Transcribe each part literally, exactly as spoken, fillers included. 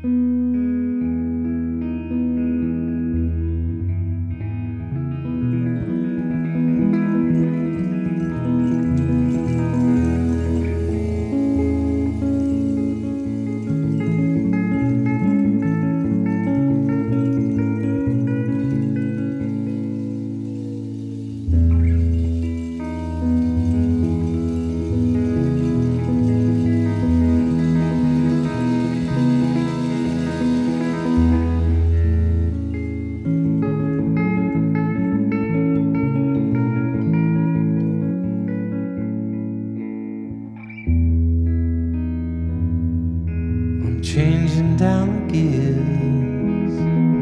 Changing down the gears,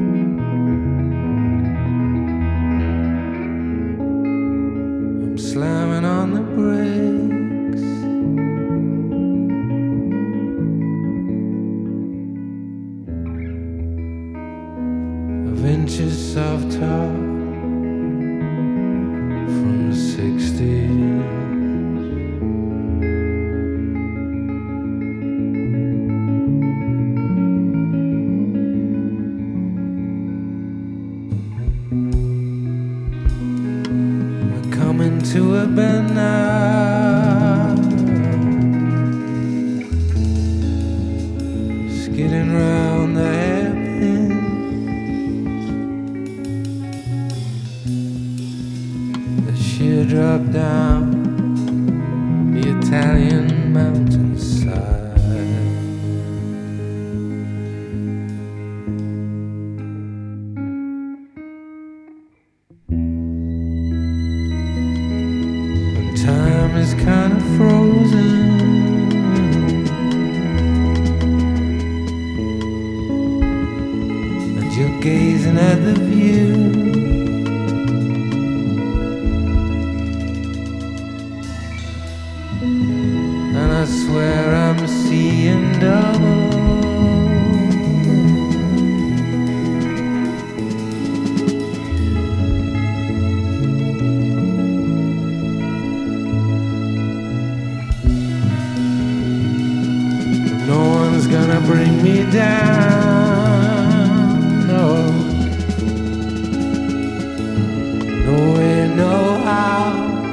I'm slamming on the brakes. Of inches of top from the sixties. To a bend now, skidding round the hairpin. The sheer drop down the Italian mountainside. Time is kind of frozen, and you're gazing at the view. And I swear I'm seeing double. Gonna bring me down, no, no way, no how.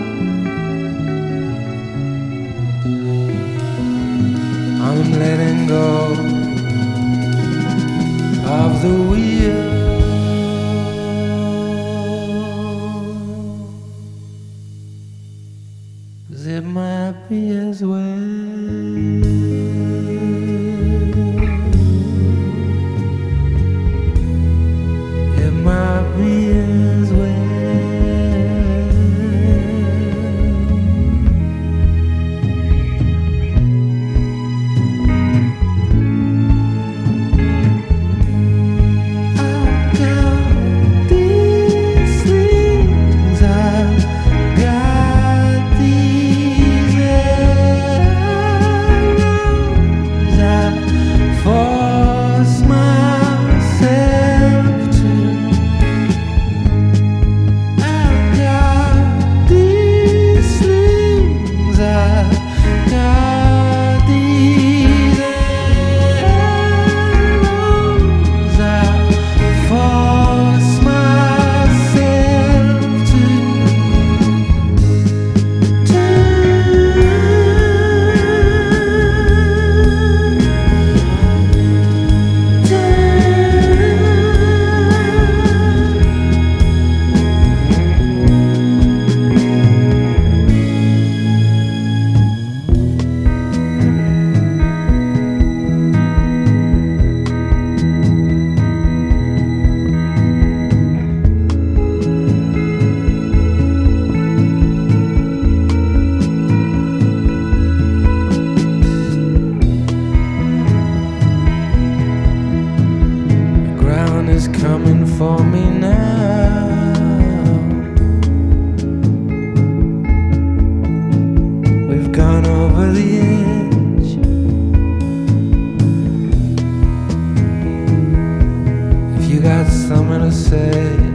I'm letting go of the wheel. Cause it might be as well. Coming for me now. We've gone over the edge. If you got something to say,